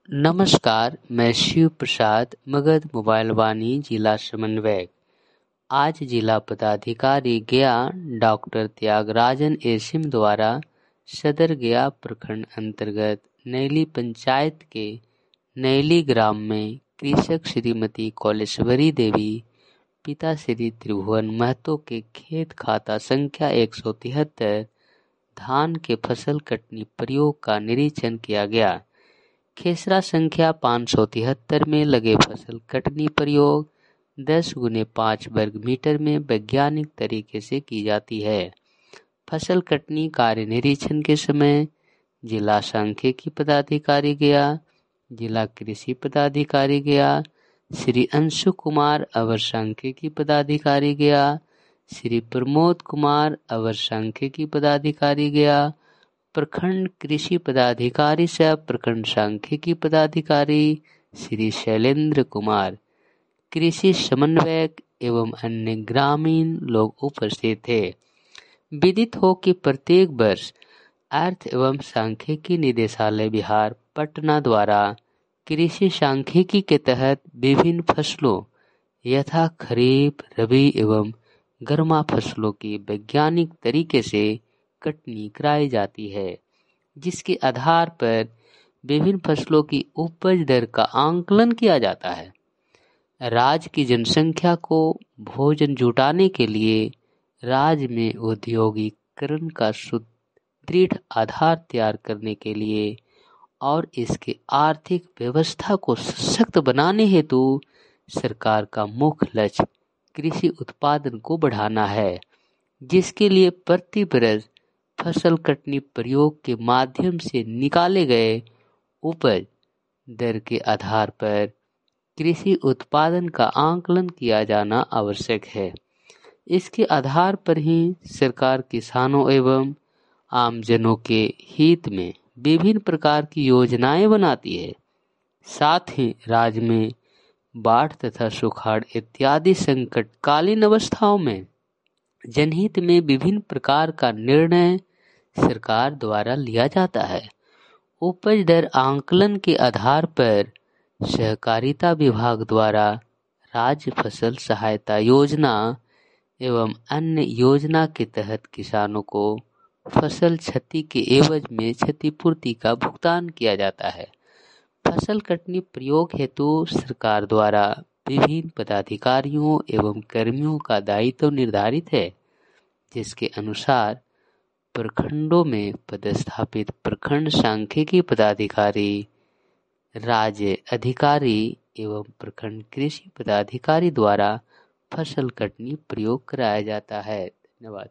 नमस्कार, मैं शिव प्रसाद मगध मोबाइल वाणी जिला समन्वयक। आज जिला पदाधिकारी गया डॉक्टर त्यागराजन एसिम द्वारा सदर गया प्रखंड अंतर्गत नैली पंचायत के नैली ग्राम में कृषक श्रीमती कौलेश्वरी देवी पिता श्री त्रिभुवन महतो के खेत खाता संख्या 173 धान के फसल कटनी प्रयोग का निरीक्षण किया गया। खेसरा संख्या 573 में लगे फसल कटनी प्रयोग 10x5 वर्ग मीटर में वैज्ञानिक तरीके से की जाती है। फसल कटनी कार्य निरीक्षण के समय जिला सांख्यिकी पदाधिकारी गया, जिला कृषि पदाधिकारी गया, श्री अंशु कुमार अवर सांख्यिकी पदाधिकारी गया, श्री प्रमोद कुमार अवर सांख्यिकी पदाधिकारी गया, प्रखंड कृषि पदाधिकारी सह प्रखंड सांख्यिकी पदाधिकारी श्री शैलेंद्र कुमार, कृषि समन्वयक एवं अन्य ग्रामीण लोग उपस्थित थे। विदित हो कि प्रत्येक वर्ष अर्थ एवं सांख्यिकी निदेशालय बिहार पटना द्वारा कृषि सांख्यिकी के तहत विभिन्न फसलों यथा खरीफ, रबी एवं गर्मा फसलों की वैज्ञानिक तरीके से कटनी कराई जाती है, जिसके आधार पर विभिन्न फसलों की उपज दर का आंकलन किया जाता है। राज्य की जनसंख्या को भोजन जुटाने के लिए राज्य में औद्योगिकरण का सुदृढ़ आधार तैयार करने के लिए और इसके आर्थिक व्यवस्था को सशक्त बनाने हेतु सरकार का मुख्य लक्ष्य कृषि उत्पादन को बढ़ाना है, जिसके लिए प्रति वर्ष फसल कटनी प्रयोग के माध्यम से निकाले गए उपज दर के आधार पर कृषि उत्पादन का आंकलन किया जाना आवश्यक है। इसके आधार पर ही सरकार किसानों एवं आमजनों के हित में विभिन्न प्रकार की योजनाएं बनाती है। साथ ही राज्य में बाढ़ तथा सुखाड़ इत्यादि संकटकालीन अवस्थाओं में जनहित में विभिन्न प्रकार का निर्णय सरकार द्वारा लिया जाता है। उपज दर आंकलन के आधार पर सहकारिता विभाग द्वारा राज्य फसल सहायता योजना एवं अन्य योजना के तहत किसानों को फसल क्षति के एवज में क्षतिपूर्ति का भुगतान किया जाता है। फसल कटनी प्रयोग हेतु सरकार द्वारा विभिन्न पदाधिकारियों एवं कर्मियों का दायित्व निर्धारित है, जिसके अनुसार प्रखंडों में पदस्थापित प्रखंड सांख्यिकी पदाधिकारी, राज्य अधिकारी एवं प्रखंड कृषि पदाधिकारी द्वारा फसल कटनी प्रयोग कराया जाता है। धन्यवाद।